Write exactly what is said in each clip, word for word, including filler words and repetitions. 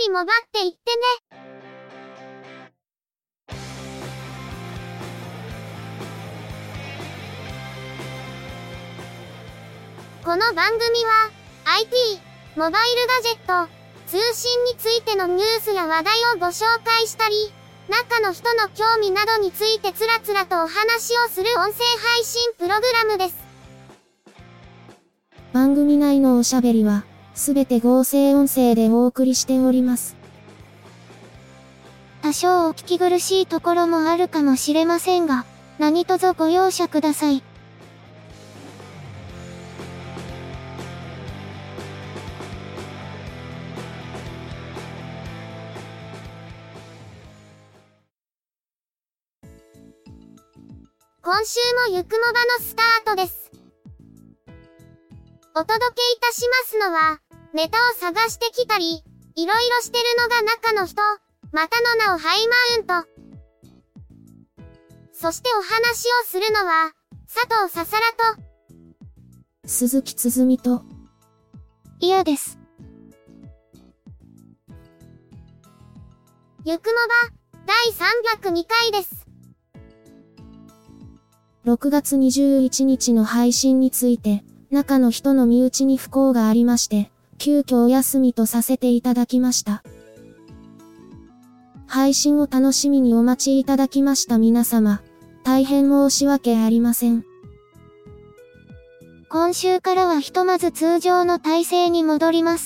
りもばっていってね。この番組は アイティー、モバイルガジェット、通信についてのニュースや話題をご紹介したり、中の人の興味などについてつらつらとお話をする音声配信プログラムです。 番組内のおしゃべりは、すべて合成音声でお送りしております。 多少お聞き苦しいところもあるかもしれませんが、何卒ご容赦ください。今週もゆくもばのスタートです。お届けいたしますのは、ネタを探してきたり、いろいろしてるのが中の人、またの名をハイマウント。そしてお話をするのは、佐藤ささらと、 鈴木つづみと、 いやです。ゆくもば、だいさんびゃくにかいです。 ろくがつにじゅういちにちの配信について、中の人の身内に不幸がありまして、急遽お休みとさせていただきました。配信を楽しみにお待ちいただきました皆様、大変申し訳ありません。 今週からはひとまず通常の体制に戻ります。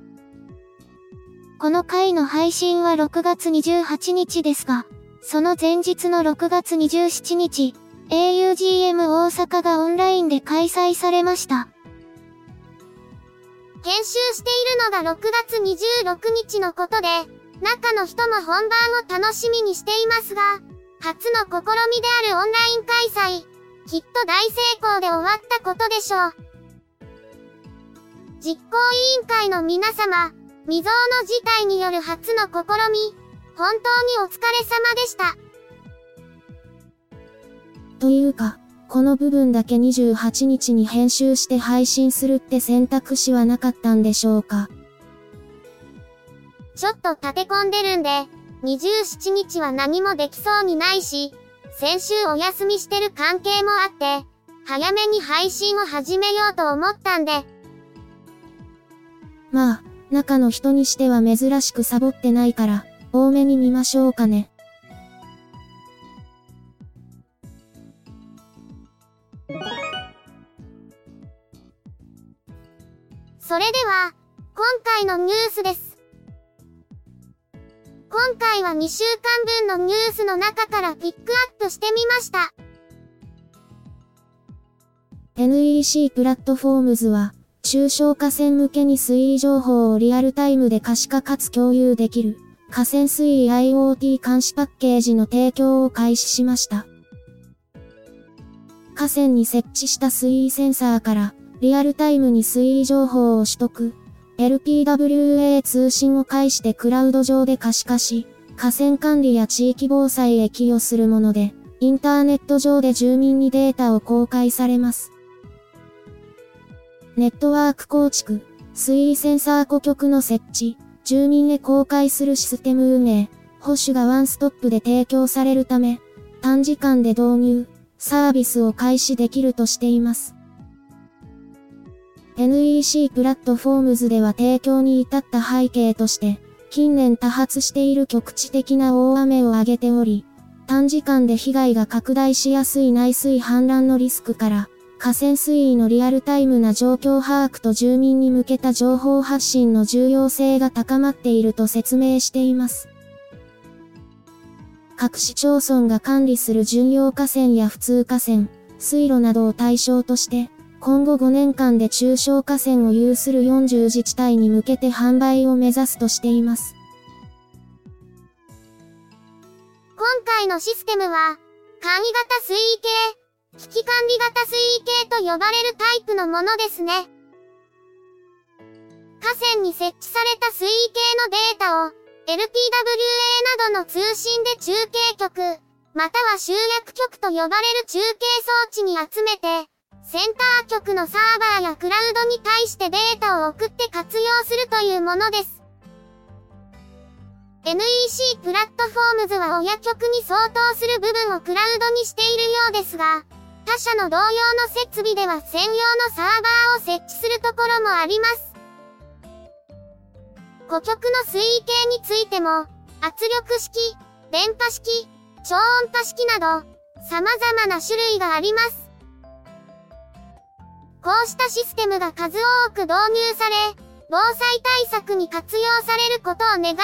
この回の配信はろくがつにじゅうはちにちですが、その前日のろくがつにじゅうしちにち、エーユージーエム 大阪がオンラインで開催されました。編集しているのがろくがつにじゅうろくにちのことで、中の人も本番を楽しみにしていますが、初の試みであるオンライン開催、きっと大成功で終わったことでしょう。実行委員会の皆様、未曾有の事態による初の試み、本当にお疲れ様でした。 というか、この部分だけにじゅうはちにちに編集して配信するって選択肢はなかったんでしょうか。 ちょっと立て込んでるんで、にじゅうしちにちは何もできそうにないし、先週お休みしてる関係もあって、早めに配信を始めようと思ったんで。 まあ、中の人にしては珍しくサボってないから、多めに見ましょうかね。 それでは、今回のニュースです。今回はにしゅうかんぶんのニュースの中からピックアップしてみました。 エヌイーシー プラットフォームズは、中小河川向けに水位情報をリアルタイムで可視化かつ共有できる、河川水位 IoT 監視パッケージの提供を開始しました。河川に設置した水位センサーから、リアルタイムに水位情報を取得、エルピーダブリューエー 通信を介してクラウド上で可視化し、河川管理や地域防災へ寄与するもので、インターネット上で住民にデータを公開されます。ネットワーク構築、水位センサー顧局の設置、住民へ公開するシステム運営、保守がワンストップで提供されるため、短時間で導入、サービスを開始できるとしています。エヌイーシー プラットフォームズでは提供に至った背景として、近年多発している局地的な大雨を挙げており、短時間で被害が拡大しやすい内水氾濫のリスクから、河川水位のリアルタイムな状況把握と住民に向けた情報発信の重要性が高まっていると説明しています。各市町村が管理する準用河川や普通河川、水路などを対象として、今後ごねんかんで中小河川を有するよんじゅうじちたいに向けて販売を目指すとしています。 今回のシステムは、簡易型水位計、危機管理型水位計と呼ばれるタイプのものですね。河川に設置された水位計のデータを、エルピーダブリューエー などの通信で中継局、または集約局と呼ばれる中継装置に集めて、センター局のサーバーやクラウドに対してデータを送って活用するというものです。 エヌイーシー プラットフォームズは親局に相当する部分をクラウドにしているようですが、他社の同様の設備では専用のサーバーを設置するところもあります。顧客の水位計についても、圧力式、電波式、超音波式など、様々な種類があります。こうしたシステムが数多く導入され、防災対策に活用されることを願います。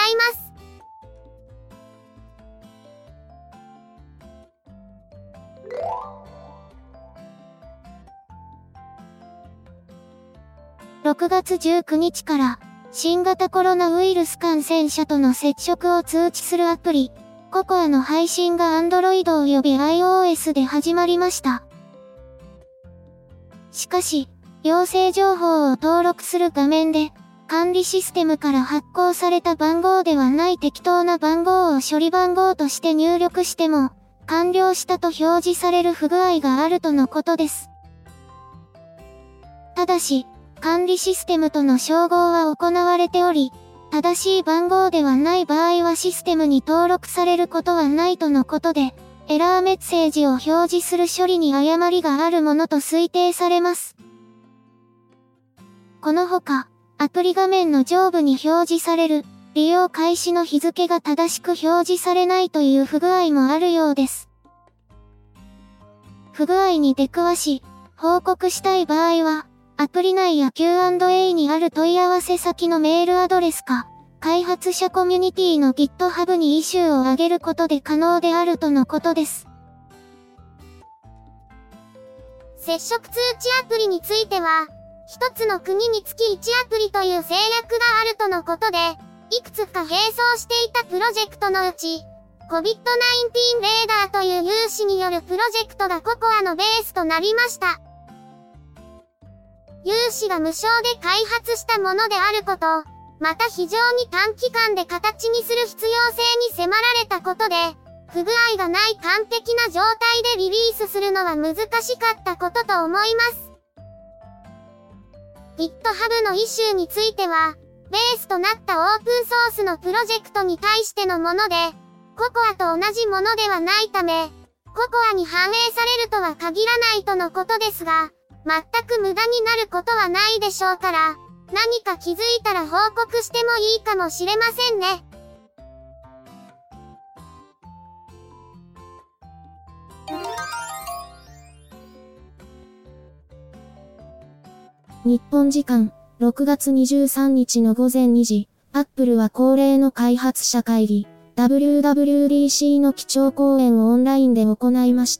ろくがつじゅうくにちから、新型コロナウイルス感染者との接触を通知するアプリ、ココアの配信が Android 及び iOS で始まりました。しかし、陽性情報を登録する画面で、管理システムから発行された番号ではない適当な番号を処理番号として入力しても、完了したと表示される不具合があるとのことです。ただし、管理システムとの照合は行われており、正しい番号ではない場合はシステムに登録されることはないとのことで、エラーメッセージを表示する処理に誤りがあるものと推定されます。このほか、アプリ画面の上部に表示される、利用開始の日付が正しく表示されないという不具合もあるようです。不具合に出くわし、報告したい場合は、アプリ内や キューアンドエー にある問い合わせ先のメールアドレスか、開発者コミュニティの GitHub にイシューを上げることで可能であるとのことです。 接触通知アプリについては、一つの国につきいちアプリという制約があるとのことで、いくつか並走していたプロジェクトのうち、コビッドナインティーン レーダーという有志によるプロジェクトがココアのベースとなりました。有志が無償で開発したものであること、また非常に短期間で形にする必要性に迫られたことで、不具合がない完璧な状態でリリースするのは難しかったことと思います。GitHub のイシューについては、ベースとなったオープンソースのプロジェクトに対してのもので、ココアと同じものではないため、ココアに反映されるとは限らないとのことですが、全く無駄になることはないでしょうから、何か気づいたら報告してもいいかもしれませんね。 日本時間ろくがつにじゅうさんにちのごぜんにじ、Apple は恒例の開発者会議、ダブリューダブリューディーシー の基調講演をオンラインで行いました。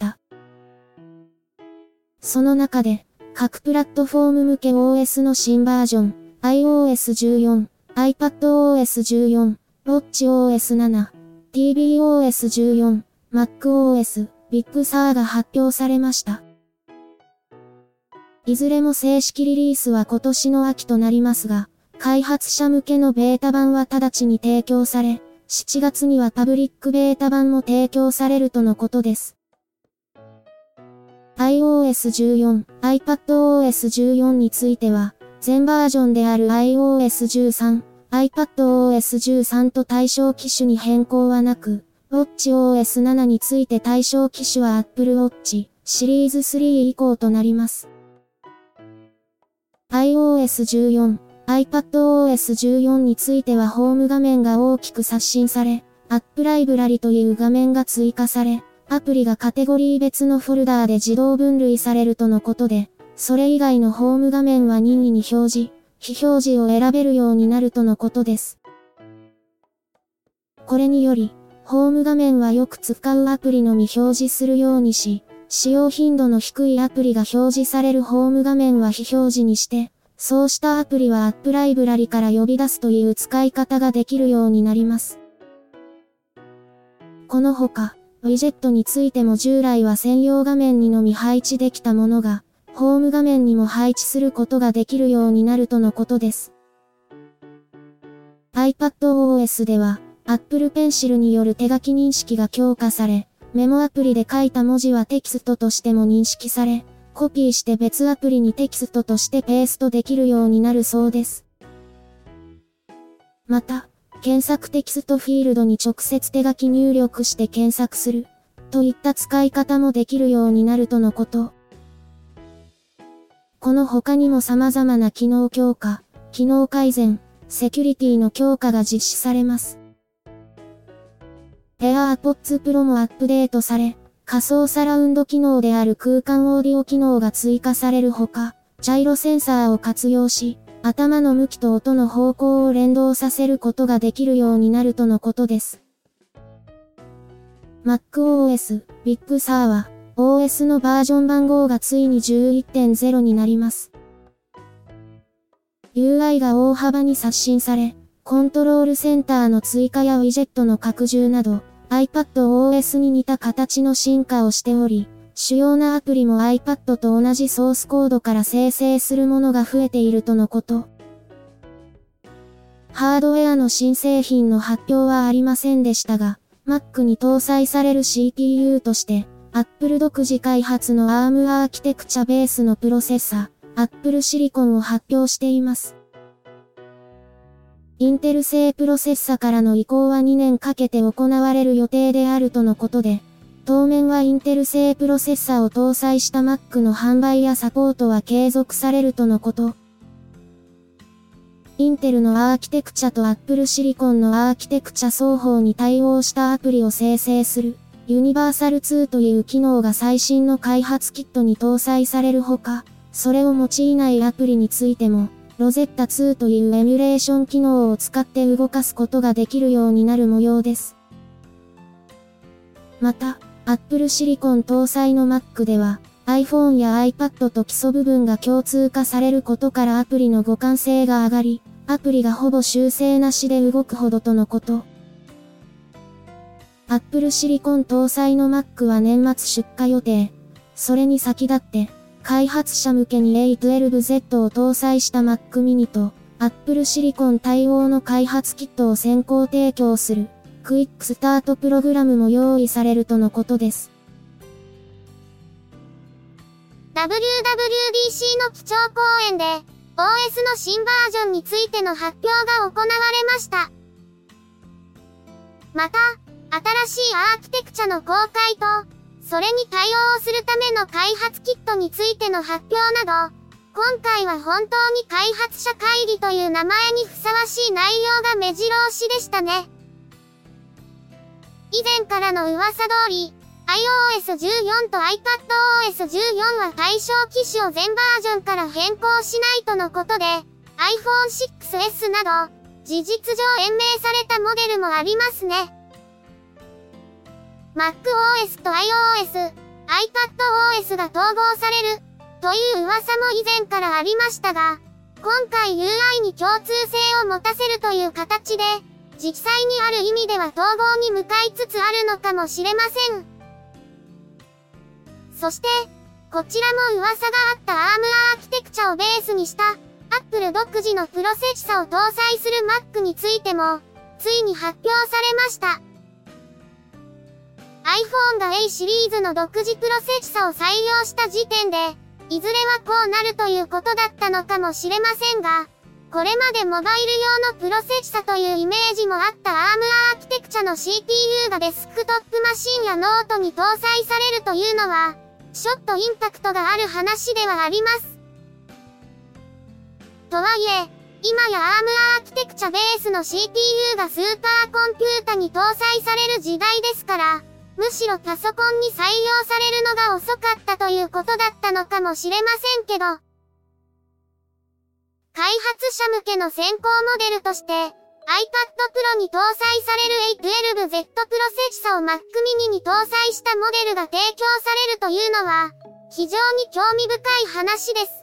その中で、各プラットフォーム向け オーエス の新バージョン、アイオーエスじゅうよん、アイパッドオーエスじゅうよん、ウォッチオーエスなな、ティービーオーエスじゅうよん、MacOS、Big Sur が発表されました。いずれも正式リリースは今年の秋となりますが、開発者向けのベータ版は直ちに提供され、しちがつにはパブリックベータ版も提供されるとのことです。アイオーエスじゅうよん、アイパッドオーエスじゅうよん については、全バージョンである アイオーエスじゅうさん、アイパッドオーエスじゅうさん と対象機種に変更はなく、ウォッチオーエスなな について対象機種は Apple Watch シリーズスリー以降となります。アイオーエスじゅうよん、アイパッドオーエスじゅうよん についてはホーム画面が大きく刷新され、App ライブラリという画面が追加され、アプリがカテゴリー別のフォルダーで自動分類されるとのことで、それ以外のホーム画面は任意に表示、非表示を選べるようになるとのことです。これにより、ホーム画面はよく使うアプリのみ表示するようにし、使用頻度の低いアプリが表示されるホーム画面は非表示にして、そうしたアプリは App ライブラリから呼び出すという使い方ができるようになります。このほか、ウィジェットについても従来は専用画面にのみ配置できたものが、ホーム画面にも配置することができるようになるとのことです。iPadOS では、Apple Pencil による手書き認識が強化され、メモアプリで書いた文字はテキストとしても認識され、コピーして別アプリにテキストとしてペーストできるようになるそうです。また、 検索テキストフィールドに直接手書き入力して検索する、といった使い方もできるようになるとのこと。この他にも様々な機能強化、機能改善、セキュリティの強化が実施されます。AirPods Pro もアップデートされ、仮想サラウンド機能である空間オーディオ機能が追加されるほか、ジャイロセンサーを活用し、頭の向きと音の方向を連動させることができるようになるとのことです。MacOS Big Sur は、オーエス のバージョン番号がついに じゅういってんゼロ になります。ユーアイ が大幅に刷新され、コントロールセンターの追加やウィジェットの拡充など、iPadOS に似た形の進化をしており、主要なアプリも iPad と同じソースコードから生成するものが増えているとのこと。ハードウェアの新製品の発表はありませんでしたが、Mac に搭載される シーピーユー として、Apple 独自開発の アーム アーキテクチャベースのプロセッサー、Apple Silicon を発表しています。インテル製プロセッサからの移行はにねんかけて行われる予定であるとのことで、当面はインテル製プロセッサを搭載した Mac の販売やサポートは継続されるとのこと。インテルのアーキテクチャと Apple Silicon のアーキテクチャ双方に対応したアプリを生成する、ユニバーサルツーという機能が最新の開発キットに搭載されるほか、それを用いないアプリについても、ロゼッタツーというエミュレーション機能を使って動かすことができるようになる模様です。また、Apple Silicon 搭載の Mac では、iPhone や iPad と基礎部分が共通化されることからアプリの互換性が上がり、アプリがほぼ修正なしで動くほどとのこと。Apple Silicon 搭載の Mac は年末出荷予定。それに先立って、開発者向けに エーじゅうにゼット を搭載した Mac mini と Apple Silicon 対応の開発キットを先行提供するクイックスタートプログラムも用意されるとのことです。 ダブリューダブリューディーシー の基調講演で オーエス の新バージョンについての発表が行われました。また、新しいアーキテクチャの公開と、それに対応するための開発キットについての発表など、今回は本当に開発者会議という名前にふさわしい内容が目白押しでしたね。以前からの噂通り、アイオーエスじゅうよん と iPadOS じゅうよんは対象機種を全バージョンから変更しないとのことで、アイフォンシックスエス など、事実上延命されたモデルもありますね。MacOS と iOS、iPadOS が統合される、という噂も以前からありましたが、今回 ユーアイ に共通性を持たせるという形で、実際にある意味では統合に向かいつつあるのかもしれません。そして、こちらも噂があった アーム アーキテクチャをベースにした、Apple 独自のプロセッサを搭載する Mac についても、ついに発表されました。iPhone が A シリーズの独自プロセッサを採用した時点で、いずれはこうなるということだったのかもしれませんが、これまでモバイル用のプロセッサというイメージもあった アーム アーキテクチャの シーピーユー がデスクトップマシンやノートに搭載されるというのは、ちょっとインパクトがある話ではあります。とはいえ、今や アーム アーキテクチャベースの シーピーユー がスーパーコンピュータに搭載される時代ですから、むしろパソコンに採用されるのが遅かったということだったのかもしれませんけど、開発者向けの先行モデルとして、iPad Pro に搭載される エーじゅうにゼット プロセッサを Mac mini に搭載したモデルが提供されるというのは、非常に興味深い話です。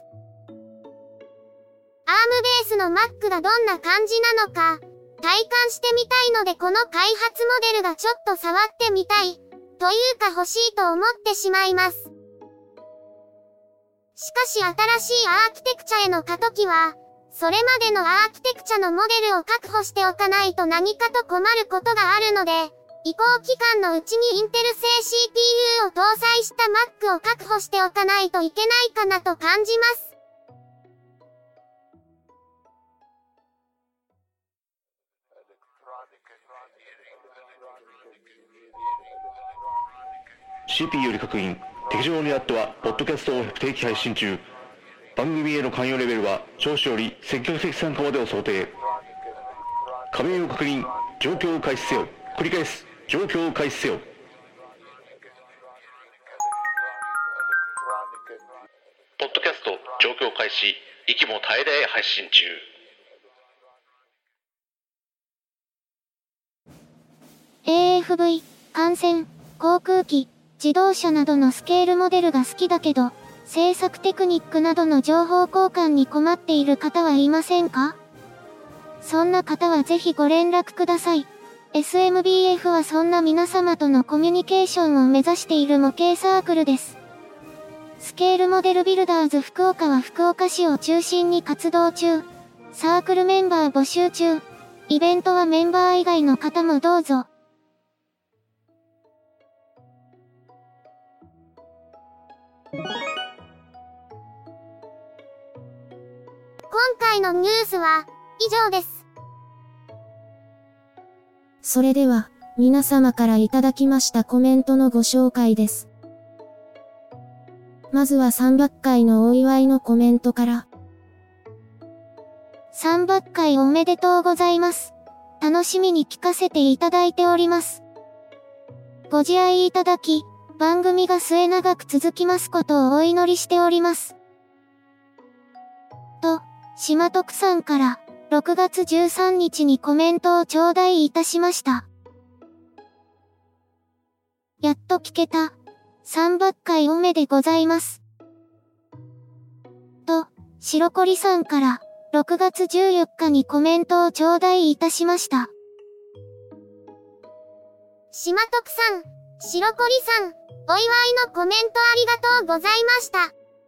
アーム ベースの Mac がどんな感じなのか、体感してみたいのでこの開発モデルがちょっと触ってみたい、というか欲しいと思ってしまいます。しかし新しいアーキテクチャへの過渡期は、それまでのアーキテクチャのモデルを確保しておかないと何かと困ることがあるので、移行期間のうちにインテル製 シーピーユー を搭載した Mac を確保しておかないといけないかなと感じます。 シーピー より確認。敵情にあってはポッドキャストを不定期配信中。番組への関与レベルは聴取より積極的参加までを想定。加盟を確認。状況を開始せよ。繰り返す。状況を開始せよ。ポッドキャスト状況開始。息も絶え絶え配信中。 エーエフブイ、艦船、航空機、自動車などのスケールモデルが好きだけど、制作テクニックなどの情報交換に困っている方はいませんか？そんな方はぜひご連絡ください。エスエムビーエフ はそんな皆様とのコミュニケーションを目指している模型サークルです。スケールモデルビルダーズ福岡は福岡市を中心に活動中。サークルメンバー募集中。イベントはメンバー以外の方もどうぞ。 今回のニュースは以上です。 それでは、皆様からいただきましたコメントのご紹介です。まずはさんばっかいのお祝いのコメントから。 さんばっかいおめでとうございます。楽しみに聞かせていただいております。ご自愛いただき、番組が末永く続きますことをお祈りしております。と、島徳さんからろくがつじゅうさんにちにコメントを頂戴いたしました。やっと聞けた。さんばっかいおめでございます。と、白こりさんからろくがつじゅうよっかにコメントを頂戴いたしました。 島徳さん、白こりさん、お祝いのコメントありがとうございました。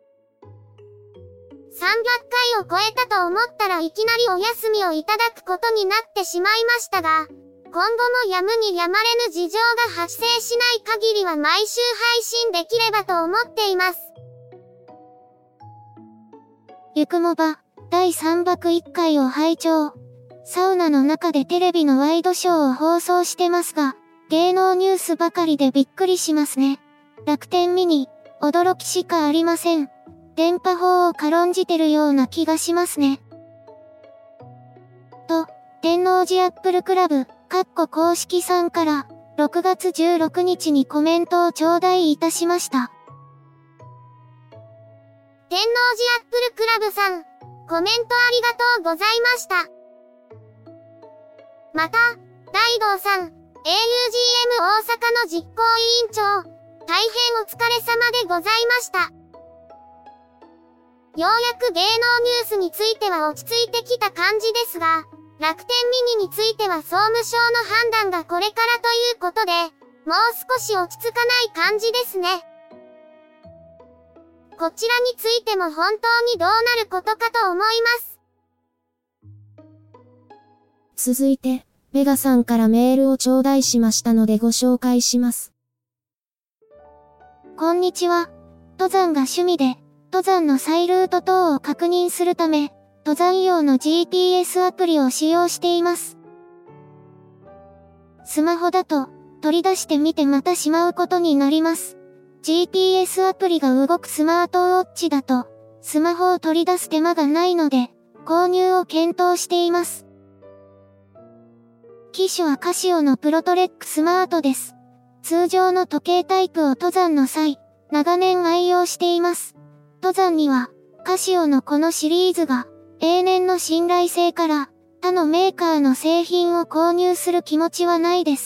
さんびゃっかいを超えたと思ったらいきなりお休みをいただくことになってしまいましたが、今後もやむにやまれぬ事情が発生しない限りは毎週配信できればと思っています。 ゆくもば、だいさんばくいっかいを拝聴。サウナの中でテレビのワイドショーを放送してますが、芸能ニュースばかりでびっくりしますね。楽天ミニ、驚きしかありません。電波法を軽んじてるような気がしますね。と、天王寺アップルクラブ、かっこ公式さんから、ろくがつじゅうろくにちにコメントを頂戴いたしました。 天王寺アップルクラブさん、コメントありがとうございました。また、大道さん、エーユージーエム 大阪の実行委員長、大変お疲れ様でございました。ようやく芸能ニュースについては落ち着いてきた感じですが、楽天ミニについては総務省の判断がこれからということで、もう少し落ち着かない感じですね。こちらについても本当にどうなることかと思います。 続いて、ベガさんからメールを頂戴しましたのでご紹介します。 こんにちは。登山が趣味で、登山の再ルート等を確認するため、登山用の ジーピーエス アプリを使用しています。スマホだと、取り出してみてまたしまうことになります。ジーピーエス アプリが動くスマートウォッチだと、スマホを取り出す手間がないので、購入を検討しています。機種はカシオのプロトレックスマートです。通常の時計タイプを登山の際、長年愛用しています。登山には、カシオのこのシリーズが、永年の信頼性から、他のメーカーの製品を購入する気持ちはないです。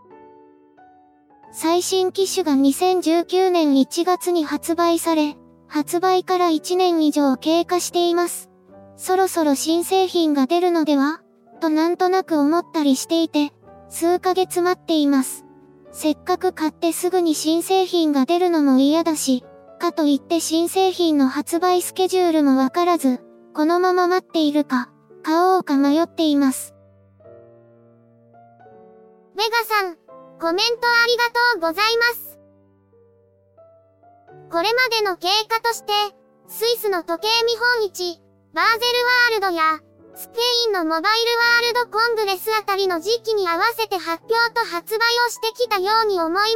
最新機種がにせんじゅうきゅうねんいちがつに発売され、発売からいちねん以上経過しています。そろそろ新製品が出るのではとなんとなく思ったりしていて、数ヶ月待っています。せっかく買ってすぐに新製品が出るのも嫌だし、かといって新製品の発売スケジュールもわからず、このまま待っているか、買おうか迷っています。 ベガさん、コメントありがとうございます。これまでの経過として、スイスの時計見本市、バーゼルワールドや、 スペインのモバイルワールドコングレスあたりの時期に合わせて発表と発売をしてきたように思います。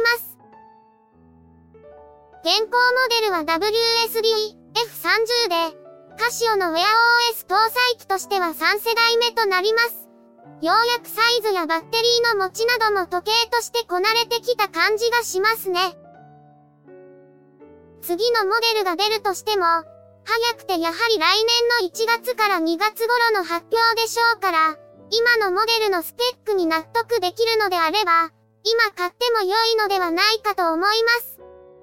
現行モデルは ダブリューエスディーエフさんじゅう で、カシオの ウェア オーエス 搭載機としてはさん世代目となります。ようやくサイズやバッテリーの持ちなども時計としてこなれてきた感じがしますね。次のモデルが出るとしても、早くてやはり来年のいちがつからにがつ頃の発表でしょうから、今のモデルのスペックに納得できるのであれば、今買っても良いのではないかと思います。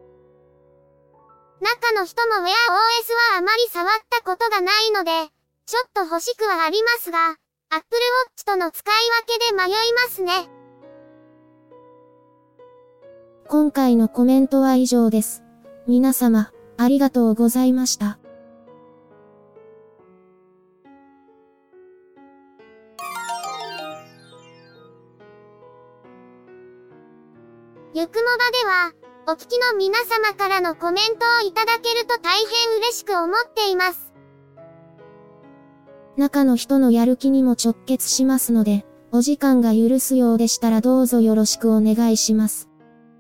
中の人も ウェア オーエス はあまり触ったことがないので、ちょっと欲しくはありますが、Apple Watch との使い分けで迷いますね。 今回のコメントは以上です。皆様、ありがとうございました。 ゆくもばでは、お聞きの皆様からのコメントをいただけると大変嬉しく思っています。 中の人のやる気にも直結しますので、お時間が許すようでしたらどうぞよろしくお願いします。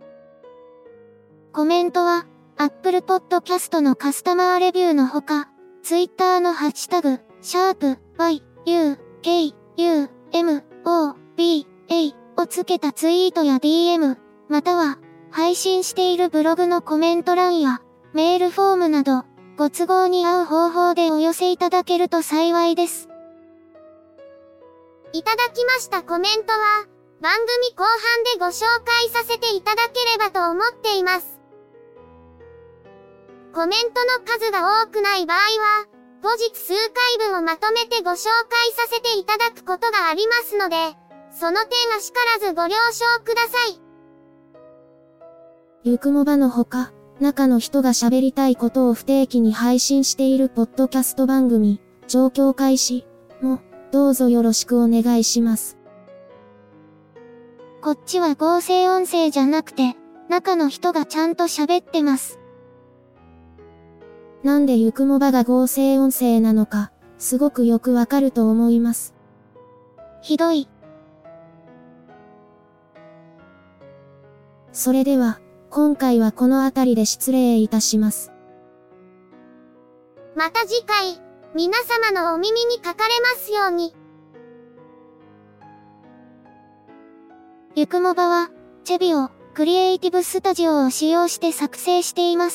コメントは、Apple Podcast のカスタマーレビューのほか、Twitter のハッシュタグ、シャープ y, u, k, u, m, o, b, a をつけたツイートや ディーエム、または、配信しているブログのコメント欄や、メールフォームなど、ご都合に合う方法でお寄せいただけると幸いです。 いただきましたコメントは、番組後半でご紹介させていただければと思っています。コメントの数が多くない場合は、後日数回分をまとめてご紹介させていただくことがありますので、その点あしからずご了承ください。 ゆくもばのほか、中の人が喋りたいことを不定期に配信しているポッドキャスト番組、状況開始も、どうぞよろしくお願いします。 こっちは合成音声じゃなくて、中の人がちゃんと喋ってます。 なんでゆくもばが合成音声なのか、すごくよくわかると思います。 ひどい。 それでは、今回はこの辺りで失礼いたします。 また次回、皆様のお耳にかかれますように。 ゆくもばは、チェビオ、クリエイティブスタジオを使用して作成しています。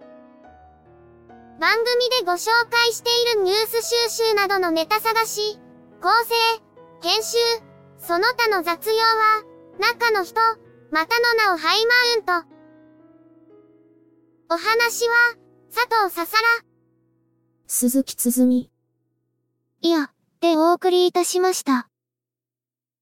番組でご紹介しているニュース収集などのネタ探し、構成、編集、その他の雑用は、中の人、またの名をハイマウント。お話は、佐藤ささら。 鈴木つづみ。 いや、でお送りいたしました。